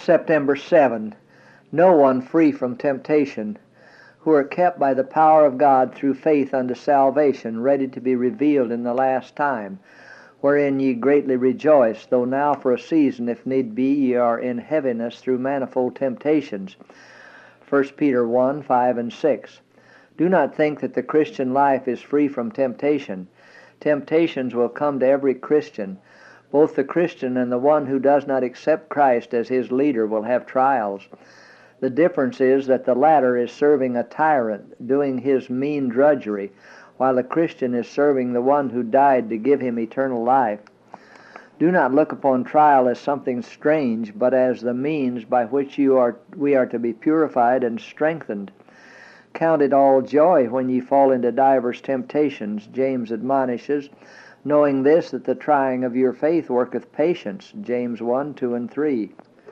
September 7. No one free from temptation, who are kept by the power of God through faith unto salvation, ready to be revealed in the last time, wherein ye greatly rejoice, though now for a season, if need be, ye are in heaviness through manifold temptations. 1 Peter 1, 5 and 6. Do not think that the Christian life is free from temptation. Temptations will come to every Christian. Both the Christian and the one who does not accept Christ as his leader will have trials. The difference is that the latter is serving a tyrant, doing his mean drudgery, while the Christian is serving the one who died to give him eternal life. Do not look upon trial as something strange, but as the means by which we are to be purified and strengthened. Count it all joy when ye fall into divers temptations, James admonishes, knowing this, that the trying of your faith worketh patience, James 1, 2 and 3.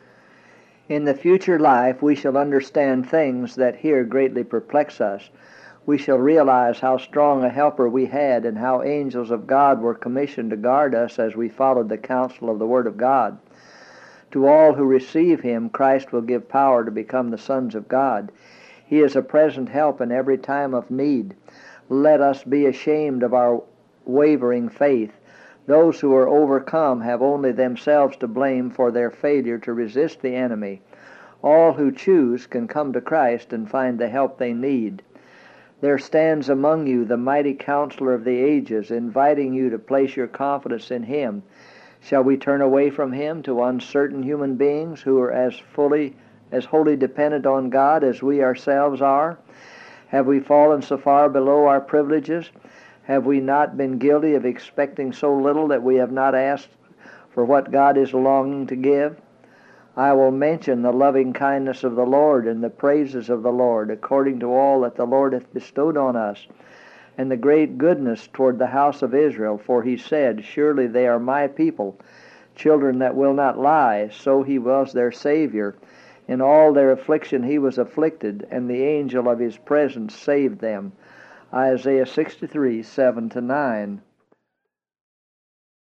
In the future life we shall understand things that here greatly perplex us. We shall realize how strong a helper we had, and how angels of God were commissioned to guard us as we followed the counsel of the Word of God. To all who receive Him, Christ will give power to become the sons of God. He is a present help in every time of need. Let us be ashamed of our wavering faith. Those who are overcome have only themselves to blame for their failure to resist the enemy. All who choose can come to Christ and find the help they need. There stands among you the mighty Counselor of the ages, inviting you to place your confidence in Him. Shall we turn away from Him to uncertain human beings who are as wholly dependent on God as we ourselves are? Have we fallen so far below our privileges? Have we not been guilty of expecting so little that we have not asked for what God is longing to give? I will mention the loving kindness of the Lord and the praises of the Lord, according to all that the Lord hath bestowed on us, and the great goodness toward the house of Israel. For He said, Surely they are my people, children that will not lie. So He was their Savior. In all their affliction He was afflicted, and the angel of His presence saved them. Isaiah 63, 7-9.